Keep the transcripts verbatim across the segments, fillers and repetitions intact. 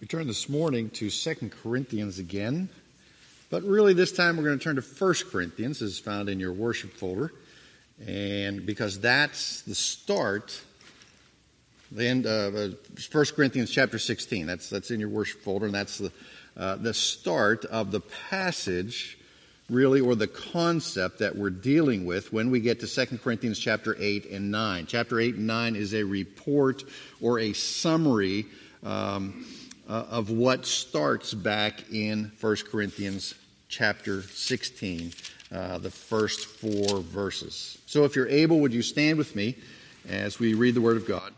We turn this morning to Second Corinthians again, but really this time we're going to turn to First Corinthians, as found in your worship folder, and because that's the start, the end of First Corinthians chapter sixteen. That's that's in your worship folder, and that's the uh, the start of the passage, really, or the concept that we're dealing with when we get to Second Corinthians chapter eight and nine. Chapter eight and nine is a report or a summary um, uh, of what starts back in First Corinthians chapter sixteen, uh, the first four verses. So if you're able, would you stand with me as we read the Word of God?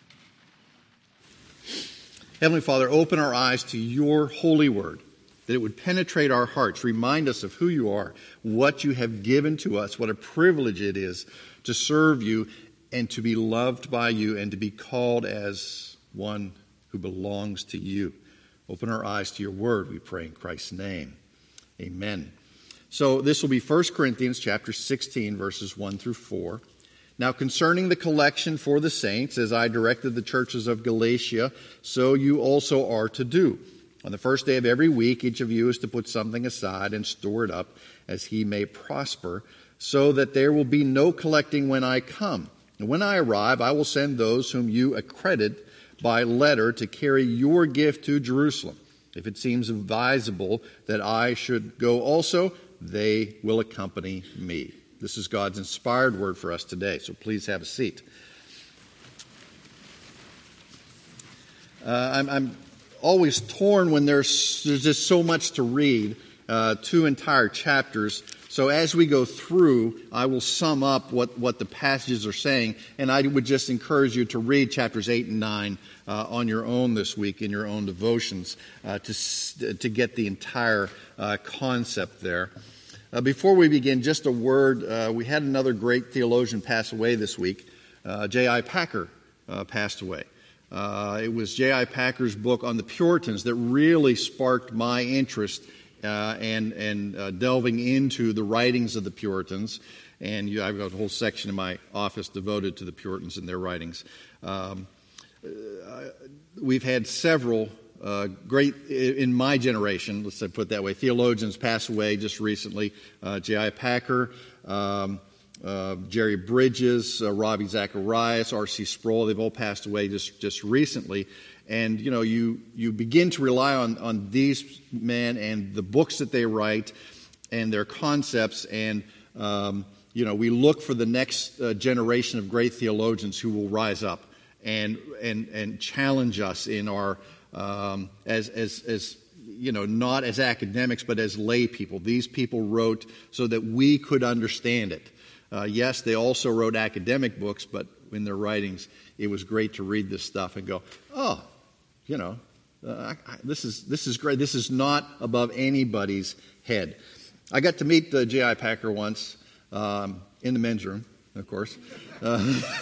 Heavenly Father, open our eyes to your holy word, that it would penetrate our hearts, remind us of who you are, what you have given to us, what a privilege it is to serve you and to be loved by you and to be called as one who belongs to you. Open our eyes to your word, we pray in Christ's name. Amen. So this will be First Corinthians chapter sixteen, verses one through four. Now concerning the collection for the saints, as I directed the churches of Galatia, so you also are to do. On the first day of every week, each of you is to put something aside and store it up, as he may prosper, so that there will be no collecting when I come. And when I arrive, I will send those whom you accredit by letter to carry your gift to Jerusalem. If it seems advisable that I should go also, they will accompany me. This is God's inspired word for us today, so please have a seat. Uh, I'm, I'm always torn when there's, there's just so much to read, uh, two entire chapters. So as we go through, I will sum up what, what the passages are saying, and I would just encourage you to read chapters eight and nine uh, on your own this week in your own devotions uh, to, to get the entire uh, concept there. Uh, before we begin, just a word. Uh, we had another great theologian pass away this week. Uh, J I Packer uh, passed away. Uh, it was J I Packer's book on the Puritans that really sparked my interest uh, and, and uh, delving into the writings of the Puritans. And you, I've got a whole section in my office devoted to the Puritans and their writings. Um, uh, we've had several Uh, great, in my generation, let's say, put it that way, theologians pass away just recently. Uh, J I Packer, um, uh, Jerry Bridges, uh, Ravi Zacharias, R C Sproul, they've all passed away just, just recently. And, you know, you, you begin to rely on, on these men and the books that they write and their concepts. And, um, you know, we look for the next uh, generation of great theologians who will rise up and, and, and challenge us in our Um, as, as, as, you know, not as academics, but as lay people. These people wrote so that we could understand it. Uh, yes, they also wrote academic books, but in their writings, it was great to read this stuff and go, oh, you know, uh, I, I, this is this is great. This is not above anybody's head. I got to meet uh, J I Packer once um, in the men's room, of course. Uh,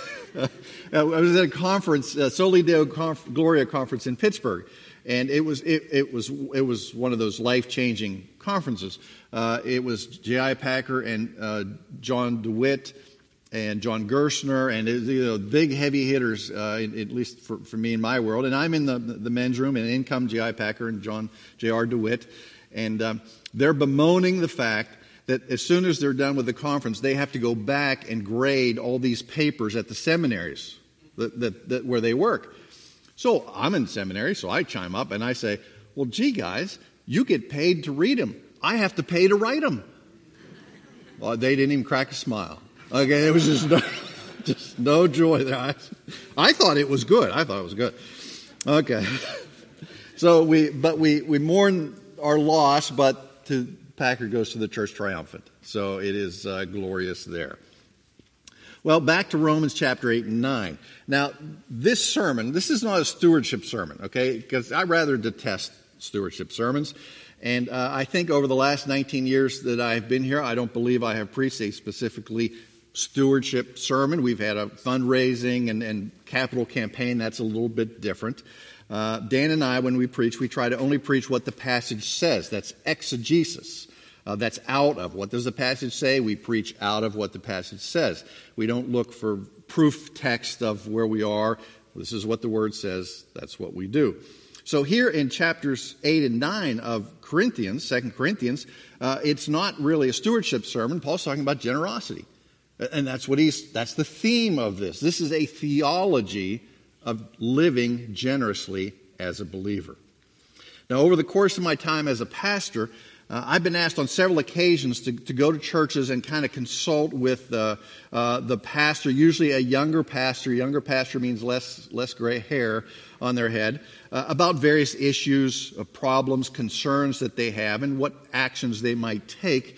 I was at a conference, a Soli Deo Conf- Gloria conference in Pittsburgh, and it was it, it was it was one of those life-changing conferences. Uh, it was J I Packer and uh, John DeWitt and John Gerstner, and it, you know, big heavy hitters, uh, at least for, for me in my world. And I'm in the the men's room, and in come J I Packer and John J R DeWitt, and um, they're bemoaning the fact that as soon as they're done with the conference, they have to go back and grade all these papers at the seminaries that, that, that where they work. So I'm in seminary, so I chime up and I say, well, gee, guys, you get paid to read them. I have to pay to write them. Well, they didn't even crack a smile. Okay, it was just no, just no joy there. I, I thought it was good. I thought it was good. Okay. So we, but we, we mourn our loss, but to Packer goes to the church triumphant. So it is uh, glorious there. Well, back to Romans chapter eight and nine. Now, this sermon, this is not a stewardship sermon, okay? Because I rather detest stewardship sermons. And uh, I think over the last nineteen years that I've been here, I don't believe I have preached a specifically stewardship sermon. We've had a fundraising and, and capital campaign. That's a little bit different. Uh, Dan and I, when we preach, we try to only preach what the passage says. That's exegesis. Uh, that's out of. What does the passage say? We preach out of what the passage says. We don't look for proof text of where we are. This is what the Word says. That's what we do. So here in chapters eight and nine of Corinthians, Second Corinthians, uh, it's not really a stewardship sermon. Paul's talking about generosity. And that's what he's, that's the theme of this. This is a theology of living generously as a believer. Now, over the course of my time as a pastor, uh, I've been asked on several occasions to, to go to churches and kind of consult with uh, uh, the pastor, usually a younger pastor. Younger pastor means less, less gray hair on their head, uh, about various issues, uh, problems, concerns that they have, and what actions they might take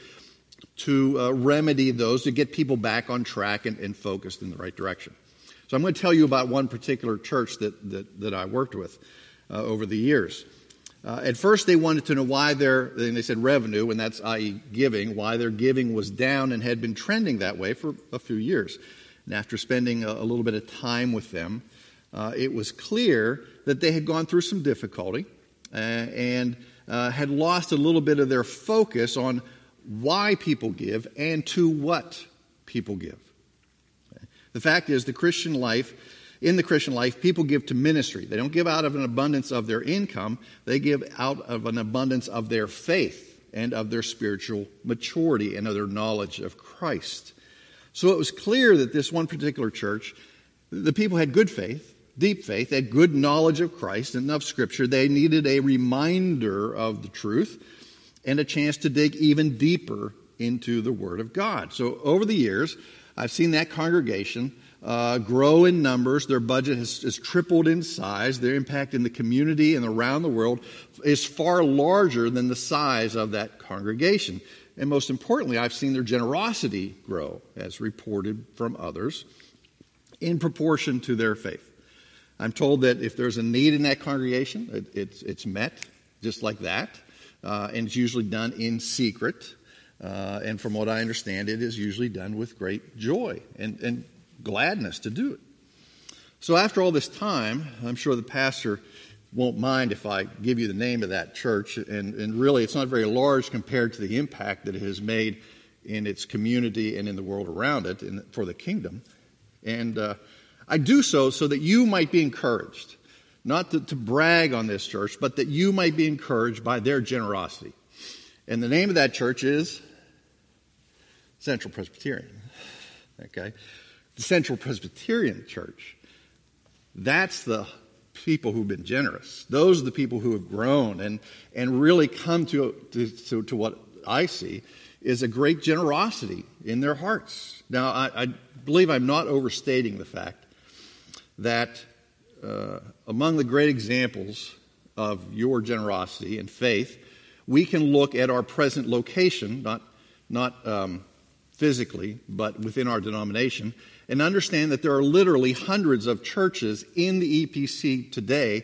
to uh, remedy those, to get people back on track and, and focused in the right direction. So I'm going to tell you about one particular church that, that, that I worked with uh, over the years. Uh, at first, they wanted to know why their, and they said revenue, and that's that is giving, why their giving was down and had been trending that way for a few years. And after spending a, a little bit of time with them, uh, it was clear that they had gone through some difficulty uh, and uh, had lost a little bit of their focus on why people give and to what people give. Okay. The fact is, the Christian life In the Christian life, people give to ministry. They don't give out of an abundance of their income. They give out of an abundance of their faith and of their spiritual maturity and of their knowledge of Christ. So it was clear that this one particular church, the people had good faith, deep faith, they had good knowledge of Christ and of Scripture. They needed a reminder of the truth and a chance to dig even deeper into the Word of God. So over the years, I've seen that congregation Uh, grow in numbers. Their budget has, has tripled in size. Their impact in the community and around the world is far larger than the size of that congregation. And most importantly, I've seen their generosity grow, as reported from others, in proportion to their faith. I'm told that if there's a need in that congregation, it, it's, it's met just like that, uh, and it's usually done in secret. Uh, and from what I understand, it is usually done with great joy and, and gladness to do it. So after all this time, I'm sure the pastor won't mind if I give you the name of that church, and, and really it's not very large compared to the impact that it has made in its community and in the world around it in, for the kingdom. And uh, I do so so that you might be encouraged, not to, to brag on this church, but that you might be encouraged by their generosity. And the name of that church is Central Presbyterian. Okay? The Central Presbyterian Church, that's the people who've been generous. Those are the people who have grown and, and really come to, to, to what I see is a great generosity in their hearts. Now, I, I believe I'm not overstating the fact that uh, among the great examples of your generosity and faith, we can look at our present location, not, not um, physically, but within our denomination, and understand that there are literally hundreds of churches in the E P C today,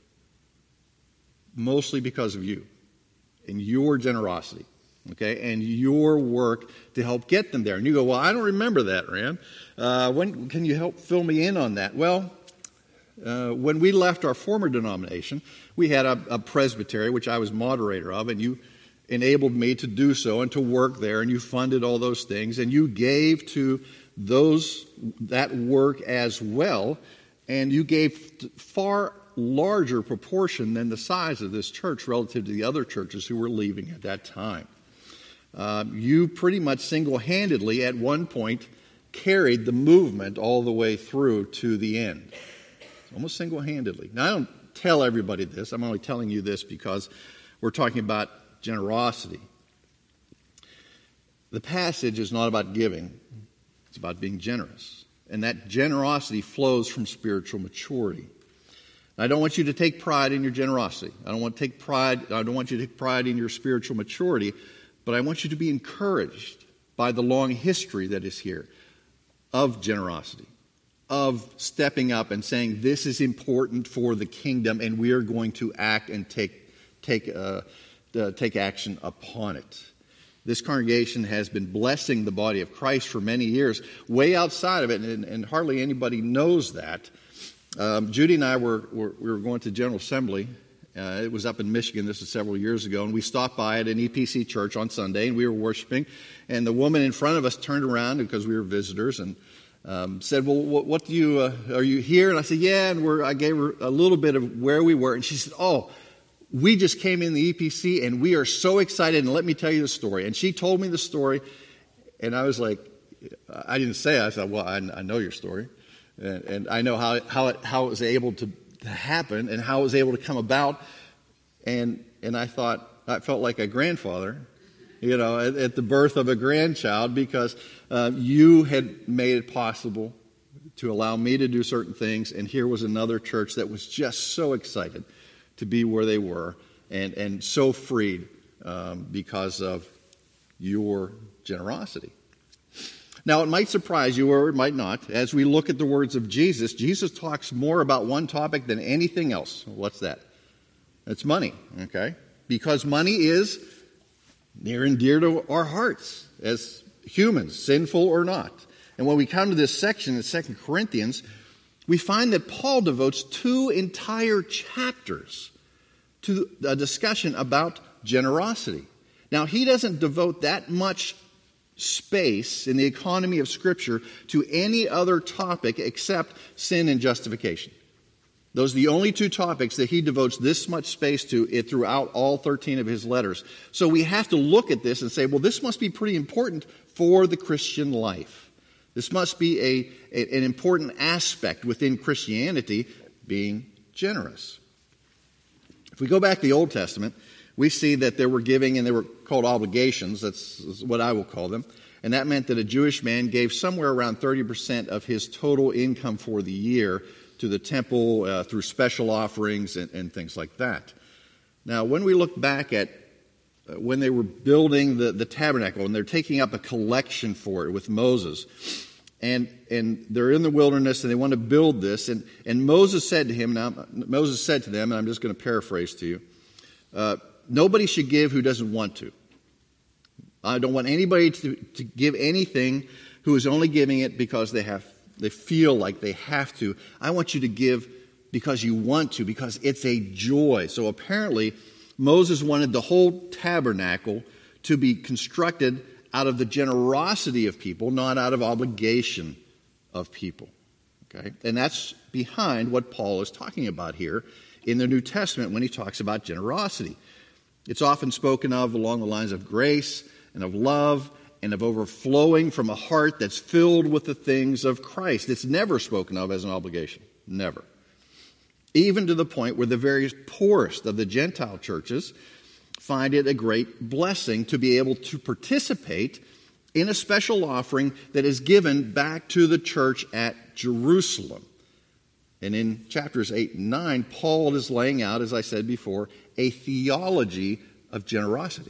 mostly because of you and your generosity, okay, and your work to help get them there. And you go, well, I don't remember that, Rand. Uh, when can you help fill me in on that? Well, uh, when we left our former denomination, we had a, a presbytery, which I was moderator of, and you enabled me to do so and to work there, and you funded all those things, and you gave to those that work as well, and you gave far larger proportion than the size of this church relative to the other churches who were leaving at that time. Um, you pretty much single-handedly at one point carried the movement all the way through to the end, almost single-handedly. Now, I don't tell everybody this. I'm only telling you this because we're talking about generosity. The passage is not about giving. It's about being generous. And that generosity flows from spiritual maturity. I don't want you to take pride in your generosity. I don't want to take pride, I don't want you to take pride in your spiritual maturity, but I want you to be encouraged by the long history that is here of generosity, of stepping up and saying, this is important for the kingdom, and we are going to act and take take uh, uh, take action upon it. This congregation has been blessing the body of Christ for many years, way outside of it, and, and hardly anybody knows that. Um, Judy and I were, were we were going to General Assembly. Uh, it was up in Michigan. This was several years ago, and we stopped by at an E P C church on Sunday, and we were worshiping. And the woman in front of us turned around because we were visitors, and um, said, well, what, what do you, uh, are you here? And I said, yeah, and we're, I gave her a little bit of where we were. And she said, oh, we just came in the E P C and we are so excited, and let me tell you the story. And she told me the story, and I was like, I didn't say it. I said, well, I, I know your story, and, and I know how, how, it, how it was able to happen and how it was able to come about. And, and I thought, I felt like a grandfather, you know, at, at the birth of a grandchild, because uh, you had made it possible to allow me to do certain things, and here was another church that was just so excited to be where they were, and, and so freed um, because of your generosity. Now, it might surprise you, or it might not. As we look at the words of Jesus, Jesus talks more about one topic than anything else. What's that? It's money, okay? Because money is near and dear to our hearts as humans, sinful or not. And when we come to this section in Second Corinthians, we find that Paul devotes two entire chapters to a discussion about generosity. Now, he doesn't devote that much space in the economy of Scripture to any other topic except sin and justification. Those are the only two topics that he devotes this much space to it throughout all thirteen of his letters. So we have to look at this and say, well, this must be pretty important for the Christian life. This must be a, a, an important aspect within Christianity, being generous. If we go back to the Old Testament, we see that there were giving, and they were called obligations. That's what I will call them. And that meant that a Jewish man gave somewhere around thirty percent of his total income for the year to the temple uh, through special offerings and, and things like that. Now, when we look back at uh, when they were building the, the tabernacle, and they're taking up a collection for it with Moses, and and they're in the wilderness, and they want to build this, and, and Moses said to him, now Moses said to them, and I'm just going to paraphrase to you, uh, nobody should give who doesn't want to. I don't want anybody to, to give anything who is only giving it because they have They feel like they have to. I want you to give because you want to, because it's a joy. So apparently, Moses wanted the whole tabernacle to be constructed out of the generosity of people, not out of obligation of people. Okay? And that's behind what Paul is talking about here in the New Testament when he talks about generosity. It's often spoken of along the lines of grace and of love and of overflowing from a heart that's filled with the things of Christ. It's never spoken of as an obligation. Never. Even to the point where the very poorest of the Gentile churches find it a great blessing to be able to participate in a special offering that is given back to the church at Jerusalem. And in chapters eight and nine, Paul is laying out, as I said before, a theology of generosity.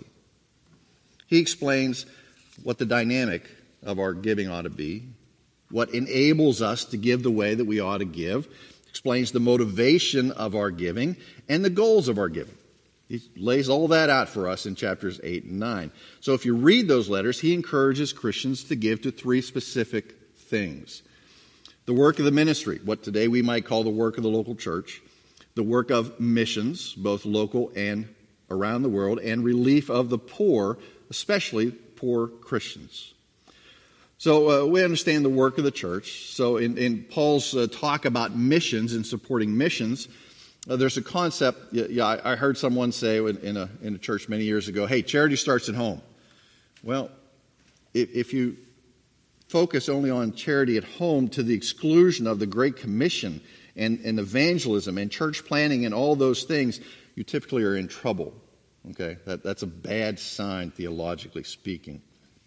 He explains what the dynamic of our giving ought to be, what enables us to give the way that we ought to give, explains the motivation of our giving, and the goals of our giving. He lays all that out for us in chapters eight and nine. So if you read those letters, he encourages Christians to give to three specific things. The work of the ministry, what today we might call the work of the local church, the work of missions, both local and around the world, and relief of the poor, especially poor Christians. So uh, we understand the work of the church. So in, in Paul's uh, talk about missions and supporting missions, uh, there's a concept. Yeah, yeah I, I heard someone say in, in, a, in a church many years ago, hey, charity starts at home. Well, if, if you focus only on charity at home to the exclusion of the Great Commission and, and evangelism and church planning and all those things, you typically are in trouble. Okay, that, that's a bad sign theologically speaking.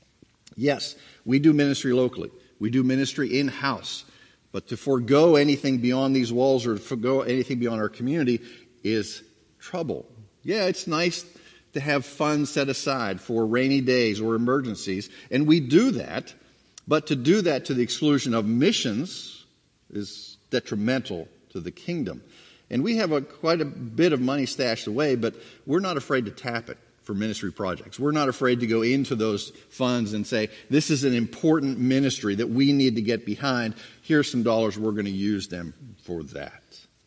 Yes, we do ministry locally. We do ministry in-house. But to forego anything beyond these walls or to forego anything beyond our community is trouble. Yeah, it's nice to have funds set aside for rainy days or emergencies, and we do that. But to do that to the exclusion of missions is detrimental to the kingdom. And we have a, quite a bit of money stashed away, but we're not afraid to tap it for ministry projects. We're not afraid to go into those funds and say, this is an important ministry that we need to get behind. Here's some dollars, we're going to use them for that.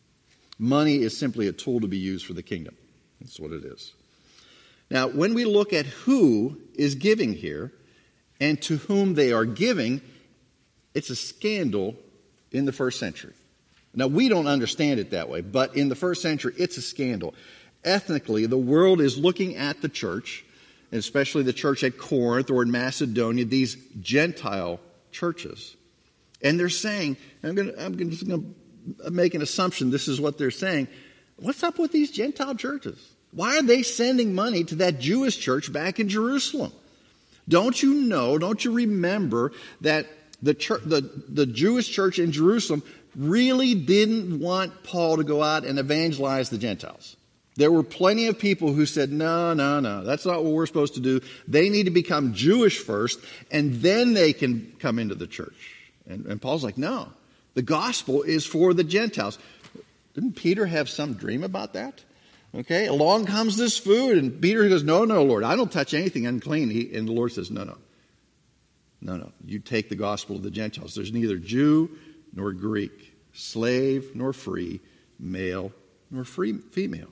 Money is simply a tool to be used for the kingdom. That's what it is. Now, when we look at who is giving here and to whom they are giving, It's a scandal in the first century. Now, we don't understand it that way, but in the first century, it's a scandal. Ethnically, the world is looking at the church, and especially the church at Corinth or in Macedonia, these Gentile churches. And they're saying, I'm going to, I'm just going to make an assumption, this is what they're saying. What's up with these Gentile churches? Why are they sending money to that Jewish church back in Jerusalem? Don't you know, don't you remember that the, church, the, the Jewish church in Jerusalem really didn't want Paul to go out and evangelize the Gentiles? There were plenty of people who said, no, no, no, that's not what we're supposed to do. They need to become Jewish first, and then they can come into the church. And, and Paul's like, no, the gospel is for the Gentiles. Didn't Peter have some dream about that? Okay, along comes this food, and Peter goes, no, no, Lord, I don't touch anything unclean. He, and the Lord says, no, no, no, no, you take the gospel of the Gentiles. There's neither Jew nor Greek, slave nor free, male nor free female.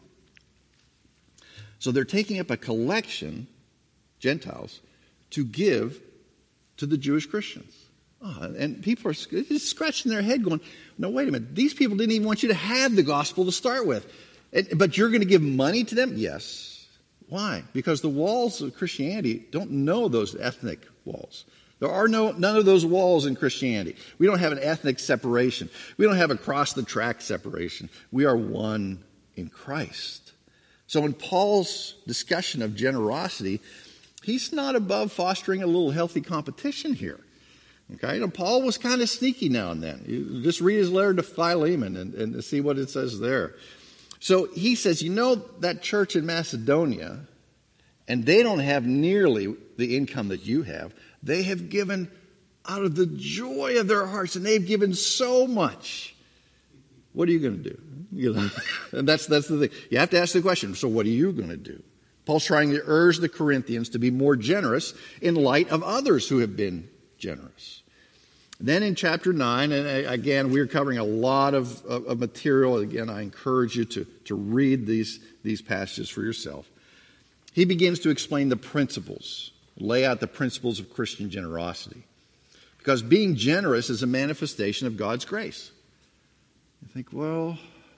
So they're taking up a collection, Gentiles, to give to the Jewish Christians. Oh, and people are just scratching their head going, no, wait a minute. These people didn't even want you to have the gospel to start with. But you're going to give money to them? Yes. Why? Because the walls of Christianity don't know those ethnic walls. There are no none of those walls in Christianity. We don't have an ethnic separation. We don't have a cross-the-track separation. We are one in Christ. So in Paul's discussion of generosity, he's not above fostering a little healthy competition here. Okay, and Paul was kind of sneaky now and then. You just read his letter to Philemon and, and see what it says there. So he says, you know that church in Macedonia, and they don't have nearly the income that you have. They have given out of the joy of their hearts, and they've given so much. What are you going to do? You know, and that's that's the thing. You have to ask the question, so what are you going to do? Paul's trying to urge the Corinthians to be more generous in light of others who have been generous. Then in chapter nine, and again, we're covering a lot of, of, of material. Again, I encourage you to, to read these, these passages for yourself. He begins to explain the principles, lay out the principles of Christian generosity. Because being generous is a manifestation of God's grace. You think, well,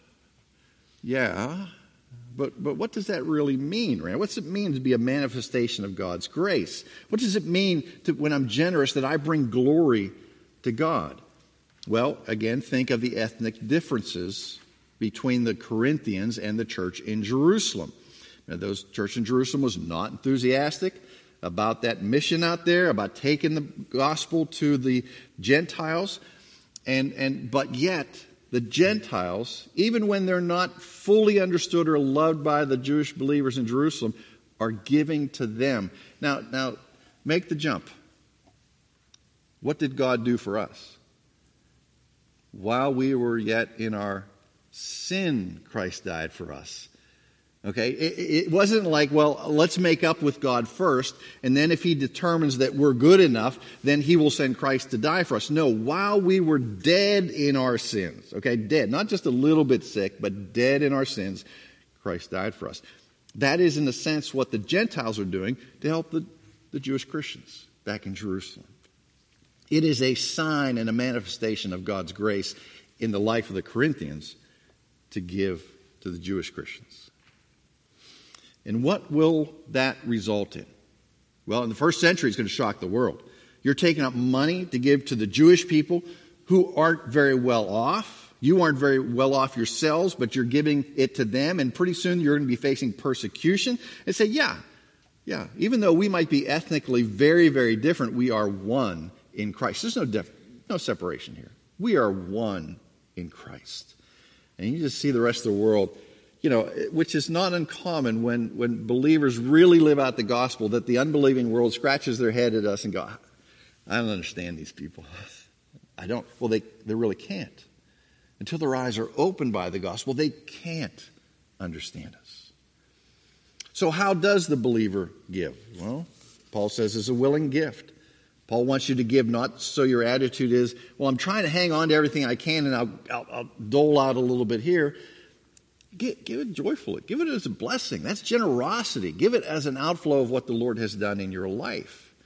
yeah, but but what does that really mean, Rand? What's it mean to be a manifestation of God's grace? What does it mean to, when I'm generous, that I bring glory to God? Well, again, think of the ethnic differences between the Corinthians and the church in Jerusalem. Now, those church in Jerusalem was not enthusiastic about that mission out there, about taking the gospel to the Gentiles, and and but yet the Gentiles, even when they're not fully understood or loved by the Jewish believers in Jerusalem, are giving to them. Now, now, make the jump. What did God do for us? While we were yet in our sin, Christ died for us. Okay, it, it wasn't like, well, let's make up with God first, and then if he determines that we're good enough, then he will send Christ to die for us. No, while we were dead in our sins, okay, dead, not just a little bit sick, but dead in our sins, Christ died for us. That is, in a sense, what the Gentiles are doing to help the, the Jewish Christians back in Jerusalem. It is a sign and a manifestation of God's grace in the life of the Corinthians to give to the Jewish Christians. And what will that result in? Well, in the first century, it's going to shock the world. You're taking up money to give to the Jewish people who aren't very well off. You aren't very well off yourselves, but you're giving it to them, and pretty soon you're going to be facing persecution. And say, yeah, yeah, even though we might be ethnically very, very different, we are one in Christ. There's no diff- no separation here. We are one in Christ. And you just see the rest of the world, you know, which is not uncommon when, when believers really live out the gospel, that the unbelieving world scratches their head at us and go, I don't understand these people. I don't. Well, they, they really can't. Until their eyes are opened by the gospel, they can't understand us. So how does the believer give? Well, Paul says it's a willing gift. Paul wants you to give not so your attitude is, well, I'm trying to hang on to everything I can and I'll, I'll, I'll dole out a little bit here. Give, give it joyfully. Give it as a blessing. That's generosity. Give it as an outflow of what the Lord has done in your life.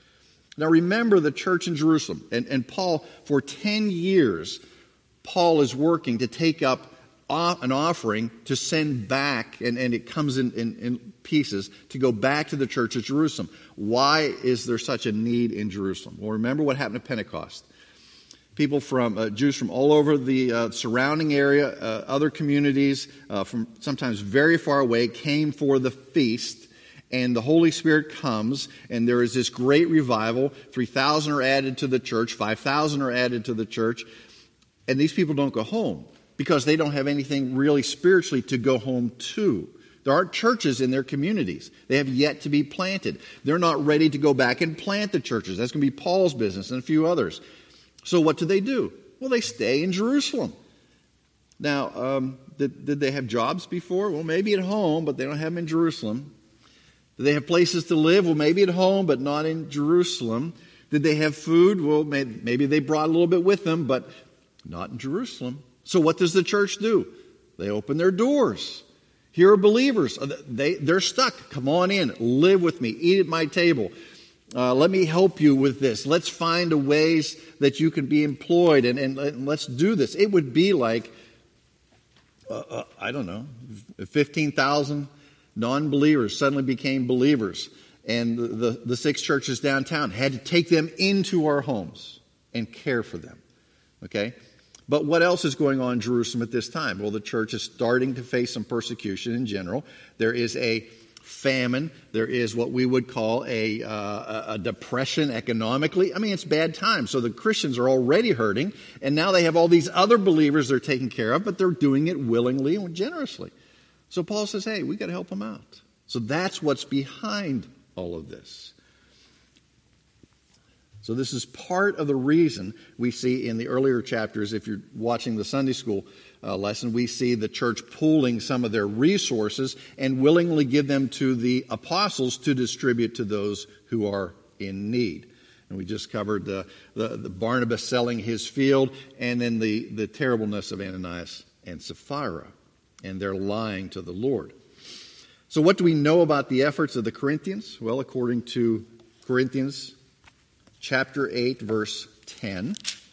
Now remember the church in Jerusalem. And, and Paul, for ten years, Paul is working to take up an offering to send back, and, and it comes in, in, in pieces, to go back to the church at Jerusalem. Why is there such a need in Jerusalem? Well, remember what happened at Pentecost. People from, uh, Jews from all over the uh, surrounding area, uh, other communities, uh, from sometimes very far away, came for the feast. And the Holy Spirit comes, and there is this great revival. three thousand are added to the church, five thousand are added to the church. And these people don't go home because they don't have anything really spiritually to go home to. There aren't churches in their communities. They have yet to be planted. They're not ready to go back and plant the churches. That's going to be Paul's business and a few others. So what do they do? Well, they stay in Jerusalem. Now, um, did, did they have jobs before? Well, maybe at home, but they don't have them in Jerusalem. Did they have places to live? Well, maybe at home, but not in Jerusalem. Did they have food? Well, maybe they brought a little bit with them, but not in Jerusalem. So what does the church do? They open their doors. Here are believers. They, they're stuck. Come on in. Live with me. Eat at my table. Uh, let me help you with this. Let's find a ways that you can be employed, and, and, and let's do this. It would be like, uh, uh, I don't know, fifteen thousand non-believers suddenly became believers. And the, the, the six churches downtown had to take them into our homes and care for them. Okay? But what else is going on in Jerusalem at this time? Well, the church is starting to face some persecution in general. There is a famine. There is what we would call a, uh, a depression economically. I mean, it's bad times. So the Christians are already hurting, and now they have all these other believers they're taking care of, but they're doing it willingly and generously. So Paul says, hey, we got to help them out. So that's what's behind all of this. So this is part of the reason we see in the earlier chapters, if you're watching the Sunday school uh, lesson, we see the church pooling some of their resources and willingly give them to the apostles to distribute to those who are in need. And we just covered the, the, the Barnabas selling his field, and then the, the terribleness of Ananias and Sapphira and their lying to the Lord. So what do we know about the efforts of the Corinthians? Well, according to Corinthians chapter eight, verse ten.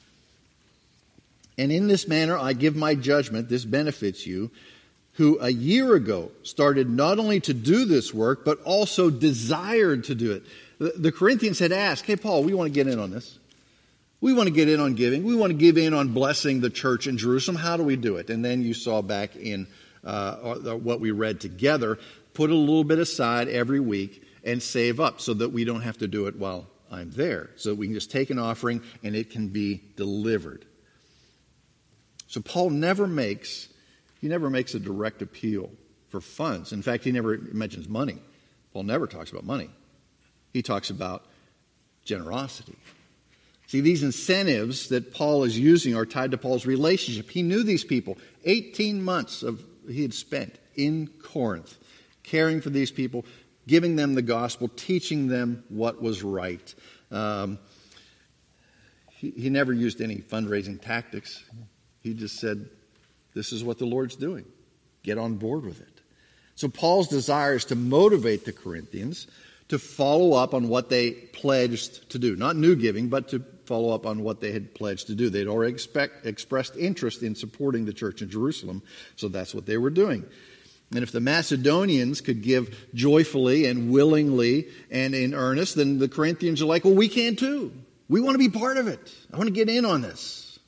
And in this manner I give my judgment, this benefits you, who a year ago started not only to do this work, but also desired to do it. The, the Corinthians had asked, hey, Paul, we want to get in on this. We want to get in on giving. We want to give in on blessing the church in Jerusalem. How do we do it? And then you saw back in uh, what we read together, put a little bit aside every week and save up so that we don't have to do it while I'm there, so that we can just take an offering and it can be delivered. So Paul never makes, he never makes a direct appeal for funds. In fact, he never mentions money. Paul never talks about money. He talks about generosity. See, these incentives that Paul is using are tied to Paul's relationship. He knew these people. eighteen months of he had spent in Corinth, caring for these people, giving them the gospel, teaching them what was right. Um, he, he never used any fundraising tactics. He just said, this is what the Lord's doing. Get on board with it. So Paul's desire is to motivate the Corinthians to follow up on what they pledged to do. Not new giving, but to follow up on what they had pledged to do. They'd already expect, expressed interest in supporting the church in Jerusalem, so that's what they were doing. And if the Macedonians could give joyfully and willingly and in earnest, then the Corinthians are like, well, we can too. We want to be part of it. I want to get in on this.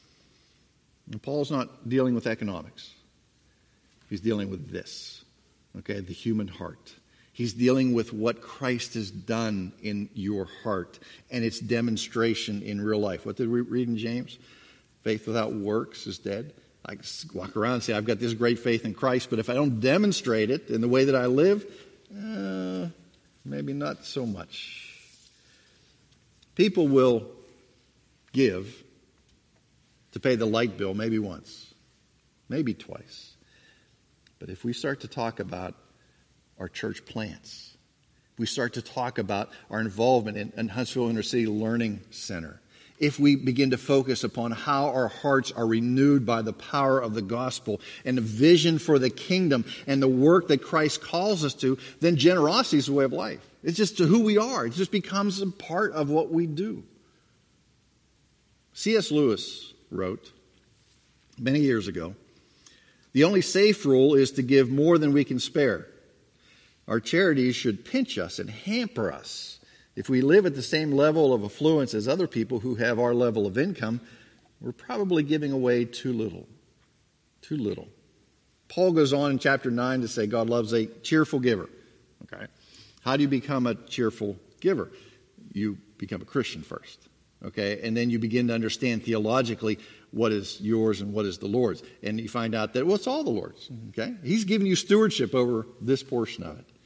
And Paul's not dealing with economics. He's dealing with this, okay, the human heart. He's dealing with what Christ has done in your heart and its demonstration in real life. What did we read in James? Faith without works is dead. I walk around and say, I've got this great faith in Christ, but if I don't demonstrate it in the way that I live, uh, maybe not so much. People will give to pay the light bill maybe once, maybe twice. But if we start to talk about our church plants, if we start to talk about our involvement in, in Huntsville Inner City Learning Center, if we begin to focus upon how our hearts are renewed by the power of the gospel and the vision for the kingdom and the work that Christ calls us to, then generosity is a way of life. It's just who we are. It just becomes a part of what we do. C S Lewis wrote many years ago, "The only safe rule is to give more than we can spare. Our charities should pinch us and hamper us. If we live at the same level of affluence as other people who have our level of income, we're probably giving away too little. Too little." Paul goes on in chapter nine to say God loves a cheerful giver. Okay. How do you become a cheerful giver? You become a Christian first. Okay. And then you begin to understand theologically what is yours and what is the Lord's. And you find out that, well, it's all the Lord's. Okay. He's giving you stewardship over this portion of it.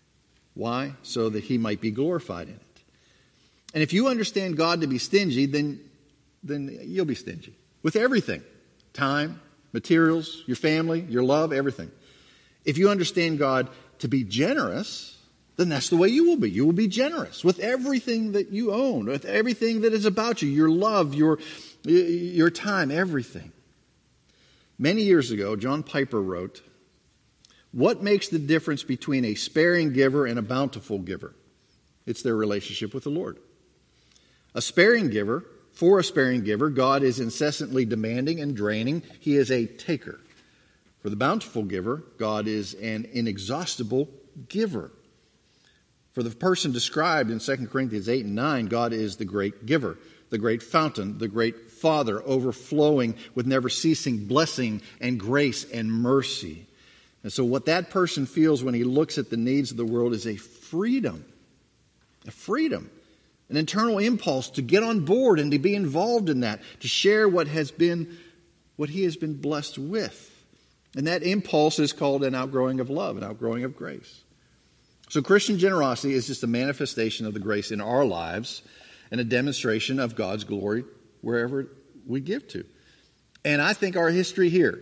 Why? So that he might be glorified in it. And if you understand God to be stingy, then, then you'll be stingy with everything. Time, materials, your family, your love, everything. If you understand God to be generous, then that's the way you will be. You will be generous with everything that you own, with everything that is about you, your love, your, your time, everything. Many years ago, John Piper wrote, "What makes the difference between a sparing giver and a bountiful giver? It's their relationship with the Lord. A sparing giver, for a sparing giver, God is incessantly demanding and draining. He is a taker. For the bountiful giver, God is an inexhaustible giver. For the person described in Second Corinthians eight and nine, God is the great giver, the great fountain, the great Father, overflowing with never-ceasing blessing and grace and mercy." And so what that person feels when he looks at the needs of the world is a freedom, a freedom, an internal impulse to get on board and to be involved in that, to share what has been, what he has been blessed with. And that impulse is called an outgrowing of love, an outgrowing of grace. So Christian generosity is just a manifestation of the grace in our lives and a demonstration of God's glory wherever we give to. And I think our history here,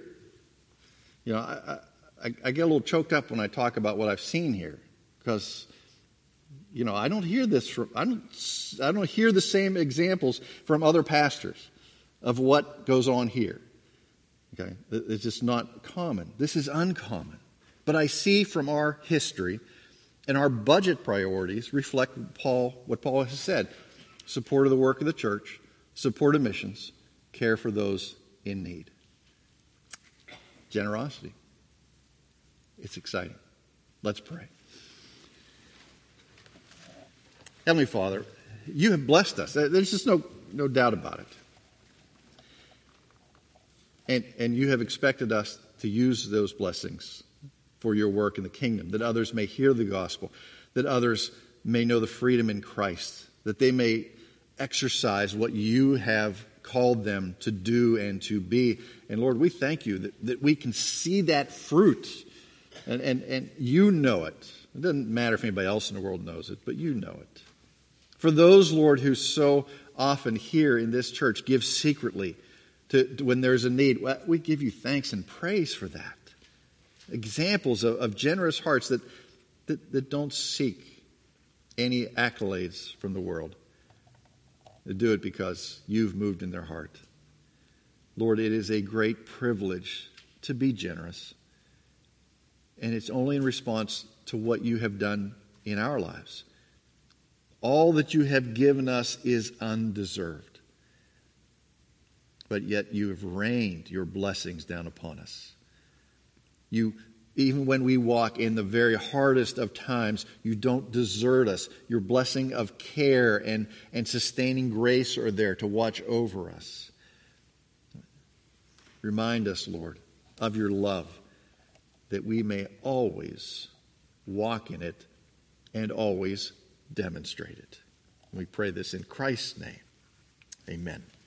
you know, I, I I, I get a little choked up when I talk about what I've seen here, because, you know, I don't hear this from, I don't, I don't hear the same examples from other pastors of what goes on here. Okay, it's just not common. This is uncommon. But I see from our history and our budget priorities reflect Paul, what Paul has said: support of the work of the church, support of missions, care for those in need. Generosity. It's exciting. Let's pray. Heavenly Father, you have blessed us. There's just no, no doubt about it. And, and you have expected us to use those blessings for your work in the kingdom, that others may hear the gospel, that others may know the freedom in Christ, that they may exercise what you have called them to do and to be. And Lord, we thank you that, that we can see that fruit. And, and, and you know it. It doesn't matter if anybody else in the world knows it, but you know it. For those, Lord, who so often here in this church give secretly to, to when there's a need, we give you thanks and praise for that. Examples of, of generous hearts that, that, that don't seek any accolades from the world. They do it because you've moved in their heart. Lord, it is a great privilege to be generous. And it's only in response to what you have done in our lives. All that you have given us is undeserved. But yet you have rained your blessings down upon us. You, even when we walk in the very hardest of times, you don't desert us. Your blessing of care and, and sustaining grace are there to watch over us. Remind us, Lord, of your love, that we may always walk in it and always demonstrate it. We pray this in Christ's name. Amen.